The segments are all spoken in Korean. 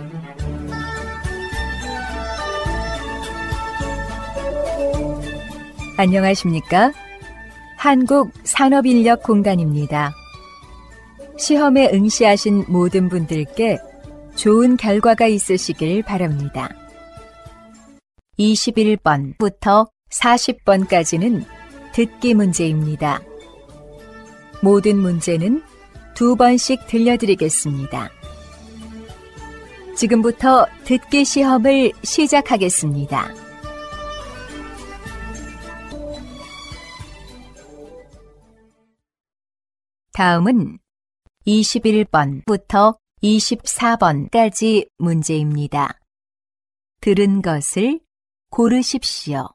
안녕하십니까? 한국산업인력공단입니다. 시험에 응시하신 모든 분들께 좋은 결과가 있으시길 바랍니다. 21번부터 40번까지는 듣기 문제입니다. 모든 문제는 2번씩 들려드리겠습니다. 지금부터 듣기 시험을 시작하겠습니다. 다음은 21번부터 24번까지 문제입니다. 들은 것을 고르십시오.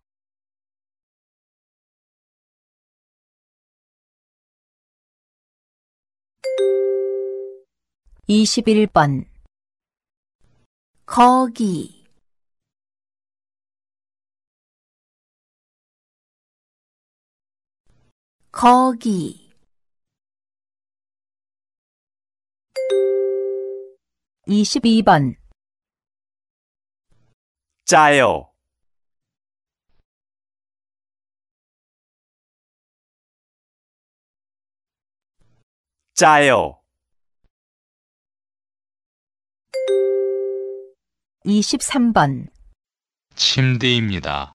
21번 거기 거기 22번 짜요. 짜요. 23번 침대입니다.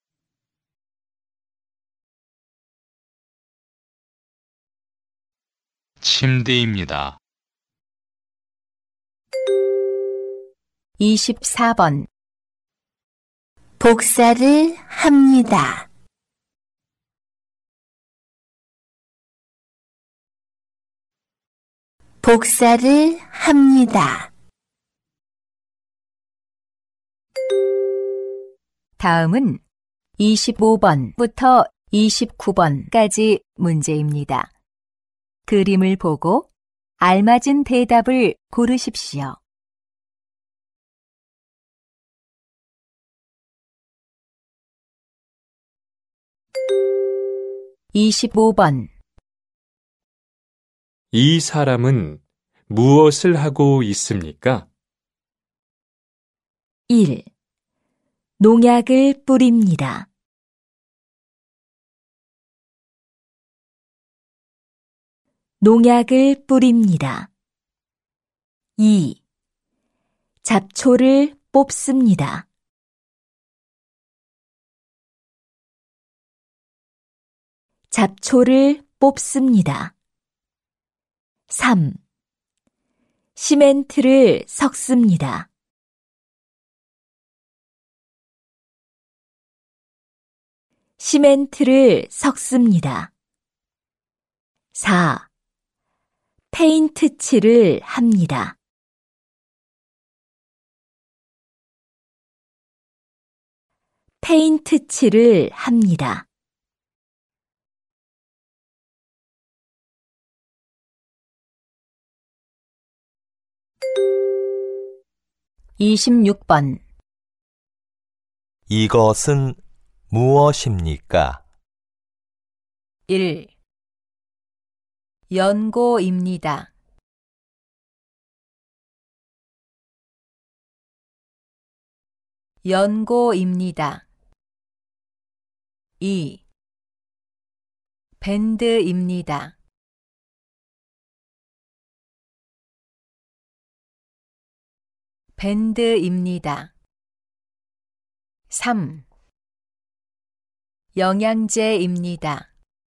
침대입니다. 24번 복사를 합니다. 복사를 합니다. 다음은 25번부터 29번까지 문제입니다. 그림을 보고 알맞은 대답을 고르십시오. 25번 이 사람은 무엇을 하고 있습니까? 1. 농약을 뿌립니다. '농약을 뿌립니다. 2. 잡초를 뽑습니다. '잡초를 뽑습니다. 3. 시멘트를 섞습니다. '시멘트를 섞습니다. 4. 페인트 칠을 합니다. '페인트 칠을 합니다. 26번 이것은 무엇입니까? 1. 연고입니다. '연고입니다. 2. 밴드입니다. '밴드입니다. 3. 영양제입니다.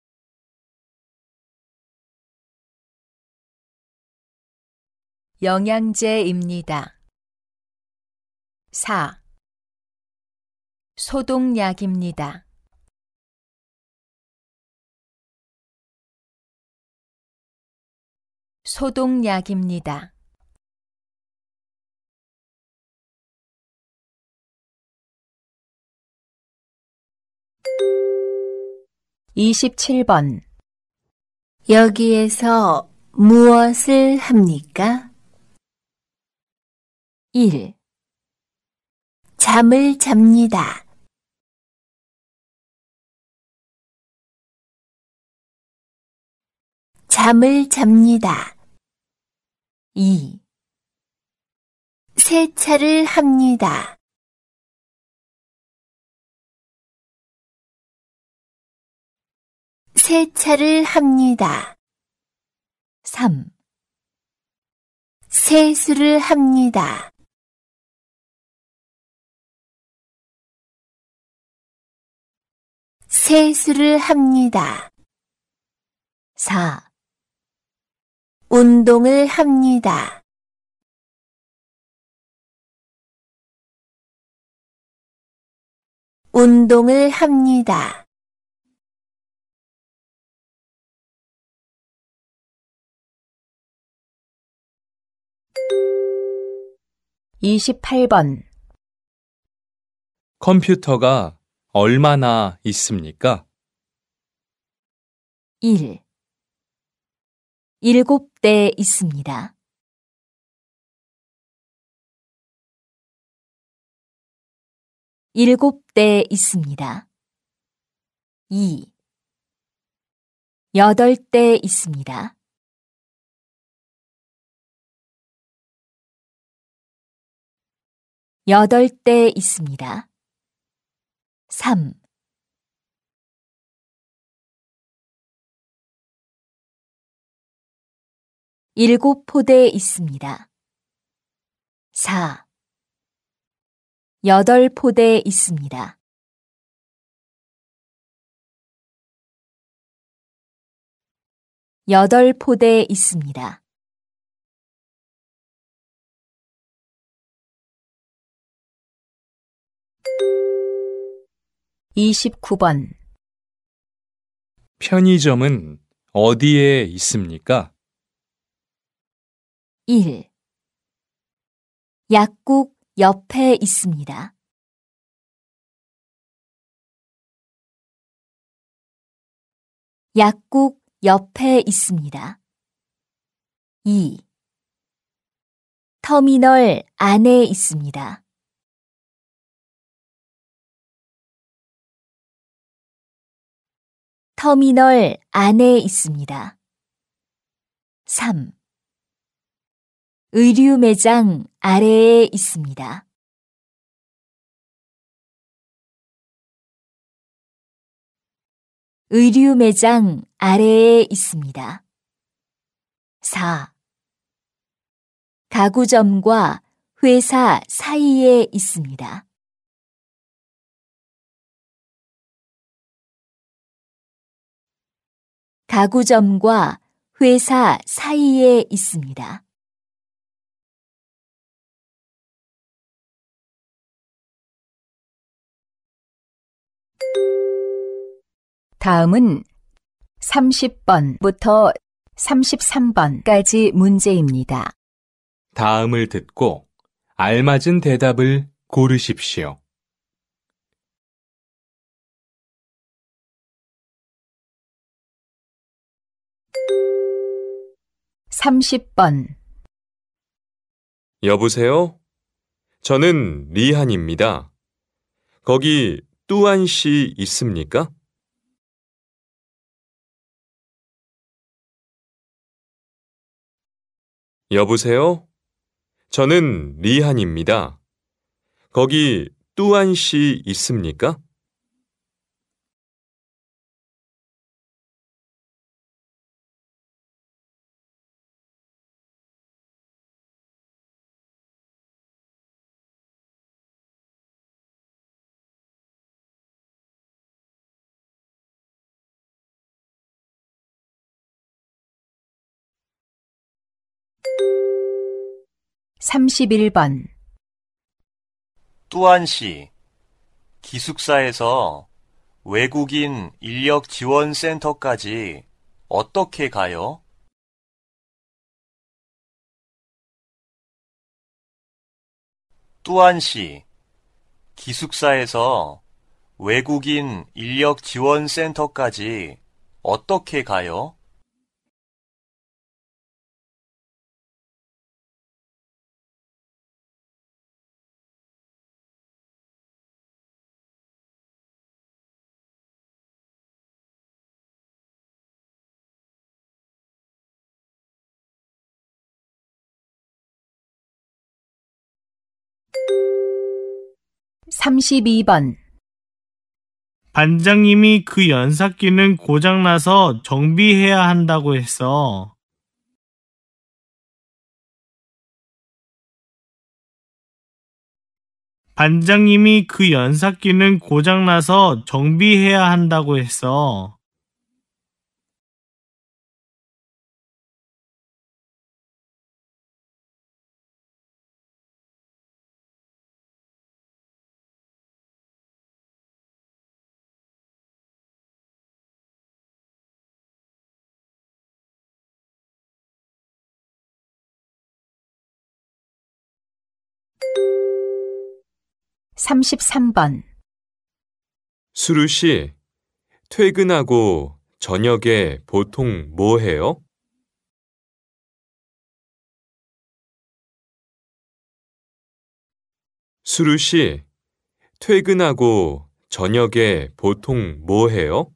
'영양제입니다. 4. 소독약입니다. '소독약입니다. 27번 여기에서 무엇을 합니까? 1. 잠을 잡니다. '잠을 잡니다. 2. 세차를 합니다. 세차를 합니다. 3. 세수를 합니다. 세수를 합니다. 4. 운동을 합니다. 운동을 합니다. 28번. 컴퓨터가 얼마나 있습니까? 1. 7대 있습니다. 7대 있습니다. 2. 8대 있습니다. 8대 있습니다. 3. 7포대 있습니다. 4. 8포대 있습니다. 8포대 있습니다. 29번. 편의점은 어디에 있습니까? 1. 약국 옆에 있습니다. '약국 옆에 있습니다. 2. 터미널 안에 있습니다. '터미널 안에 있습니다. 3. 의류 매장 아래에 있습니다. '의류 매장 아래에 있습니다. 4. 가구점과 회사 사이에 있습니다. '가구점과 회사 사이에 있습니다. '다음은 30번부터 33번까지 문제입니다. 다음을 듣고 알맞은 대답을 고르십시오. 30번. 여보세요? 저는 리한입니다. 거기 뚜안 씨 있습니까? 여보세요? 저는 리한입니다. 거기 뚜안 씨 있습니까? 31번. 뚜안 씨, 기숙사에서 외국인 인력 지원 센터까지 어떻게 가요? 뚜안 씨, 기숙사에서 외국인 인력 지원 센터까지 어떻게 가요? 32번, 반장님이 그 연삭기는 고장나서 정비해야 한다고 했어. 반장님이 그 연삭기는 고장나서 정비해야 한다고 했어. 33번, 수루 씨, 퇴근하고 저녁에 보통 뭐 해요? 수루 씨, 퇴근하고 저녁에 보통 뭐 해요?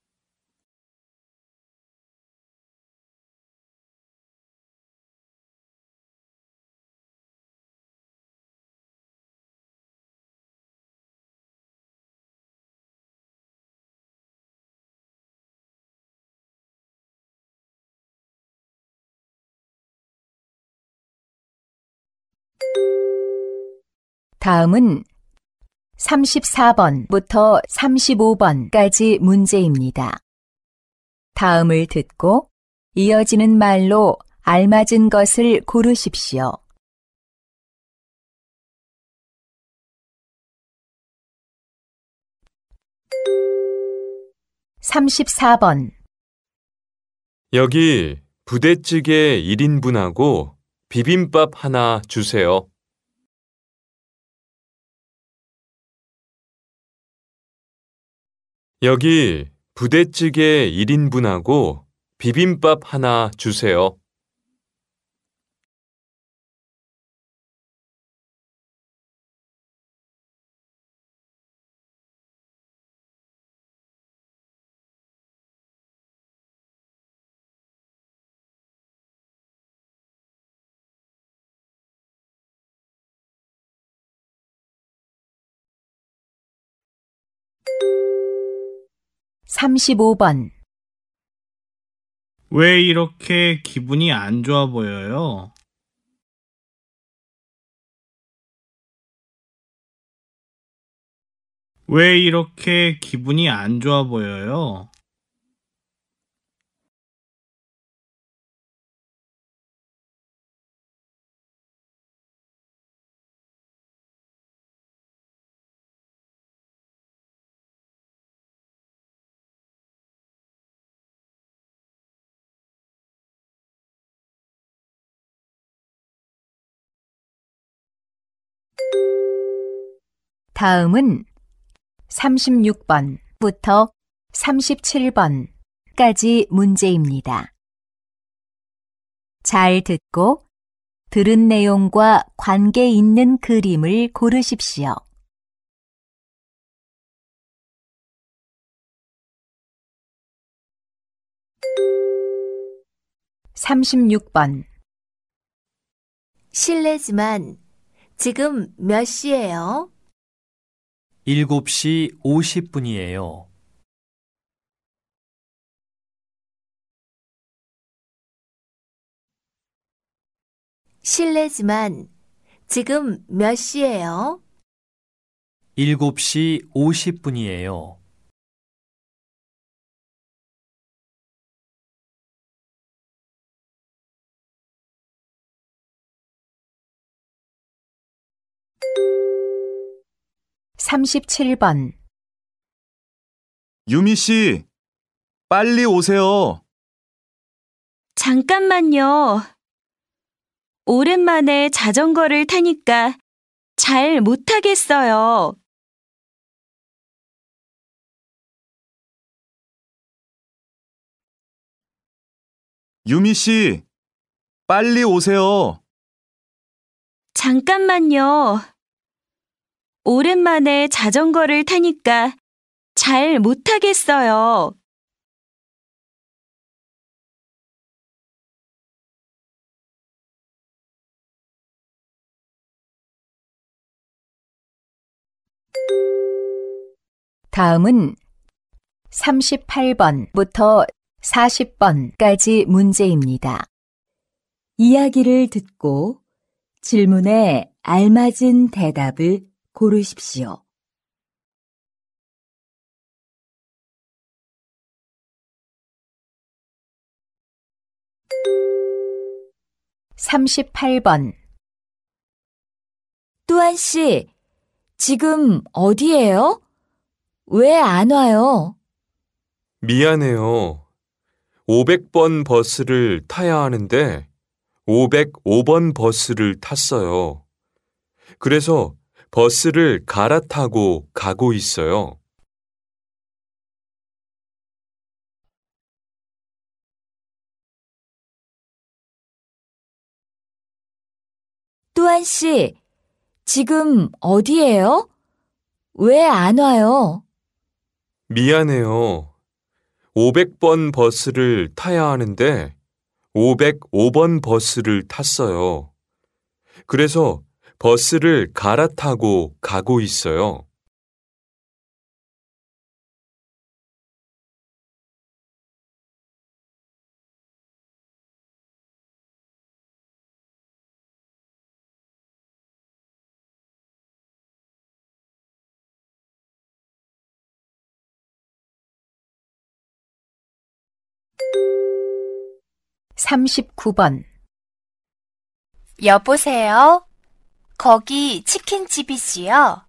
'다음은 34번부터 35번까지 문제입니다. 다음을 듣고 이어지는 말로 알맞은 것을 고르십시오. 34번, 여기 부대찌개 1인분하고 비빔밥 하나 주세요. 여기 부대찌개 1인분하고 비빔밥 하나 주세요. 35번, 왜 이렇게 기분이 안 좋아 보여요? 왜 이렇게 기분이 안 좋아 보여요? '다음은 36번부터 37번까지 문제입니다. 잘 듣고 들은 내용과 관계 있는 그림을 고르십시오. 36번, 실례지만 지금 몇 시예요? 7시 50분이에요. 실례지만 지금 몇 시예요? 7시 50분이에요. 삼십칠 번, 유미 씨, 빨리 오세요. 잠깐만요. 오랜만에 자전거를 타니까 잘 못하겠어요. 유미 씨, 빨리 오세요. 잠깐만요. 오랜만에 자전거를 타니까 잘 못하겠어요. 다음은 38번부터 40번까지 문제입니다. 이야기를 듣고 질문에 알맞은 대답을 고르십시오. 38번 뚜안 씨, 지금 어디예요? 왜 안 와요? 미안해요. 500번 버스를 타야 하는데 505번 버스를 탔어요. 그래서 버스를 갈아타고 가고 있어요. 뚜안 씨, 지금 어디예요? 왜 안 와요? 미안해요. 500번 버스를 타야 하는데 505번 버스를 탔어요. 그래서 버스를 갈아타고 가고 있어요. (39번) 여보세요? 거기 치킨집이지요?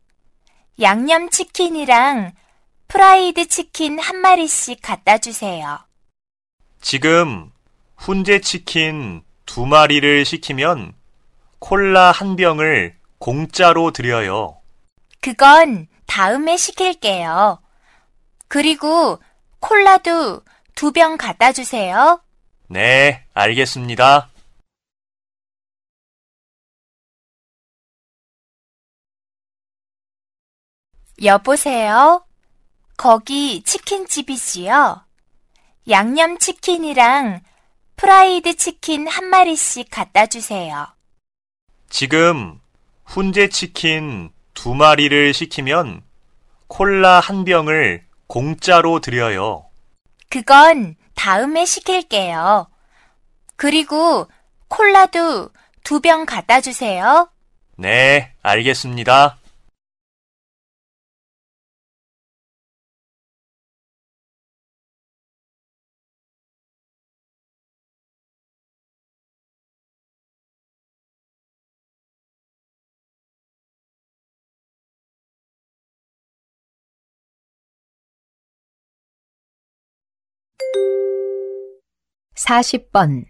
양념치킨이랑 프라이드 치킨 한 마리씩 갖다 주세요. 지금 훈제치킨 2마리를 시키면 콜라 한 병을 공짜로 드려요. 그건 다음에 시킬게요. 그리고 콜라도 2병 갖다 주세요. 네, 알겠습니다. 여보세요? 거기 치킨집이지요? 양념치킨이랑 프라이드 치킨 한 마리씩 갖다 주세요. 지금 훈제치킨 2마리를 시키면 콜라 한 병을 공짜로 드려요. 그건 다음에 시킬게요. 그리고 콜라도 2병 갖다 주세요. 네, 알겠습니다. (40번)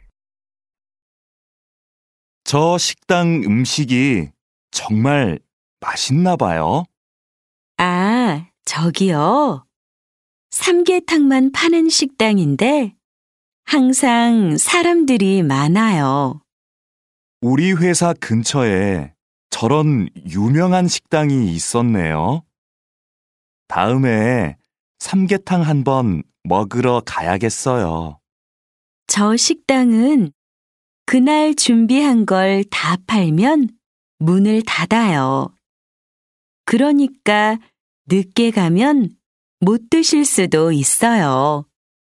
저 식당 음식이 정말 맛있나 봐요. 아, 저기요. 삼계탕만 파는 식당인데 항상 사람들이 많아요. 우리 회사 근처에 저런 유명한 식당이 있었네요. 다음에 삼계탕 한번 먹으러 가야겠어요. 저 식당은 그날 준비한 걸 다 팔면 문을 닫아요. 그러니까 늦게 가면 못 드실 수도 있어요.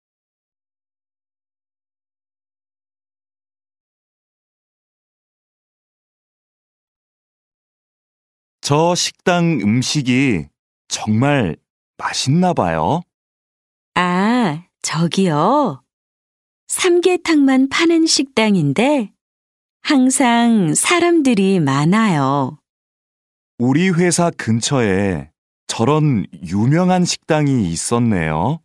저 식당 음식이 정말 맛있나 봐요. 아, 저기요. 삼계탕만 파는 식당인데 항상 사람들이 많아요. 우리 회사 근처에 저런 유명한 식당이 있었네요.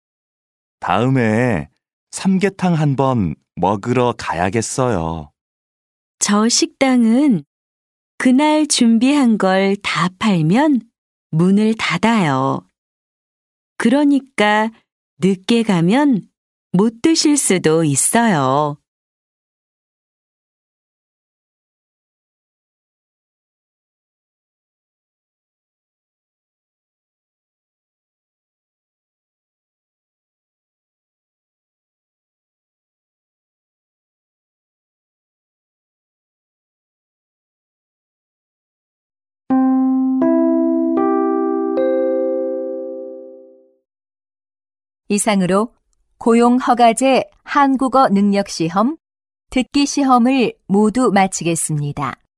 다음에 삼계탕 한번 먹으러 가야겠어요. 저 식당은 그날 준비한 걸 다 팔면 문을 닫아요. 그러니까 늦게 가면 못 드실 수도 있어요. 이상으로 고용허가제 한국어 능력시험, 듣기 시험을 모두 마치겠습니다.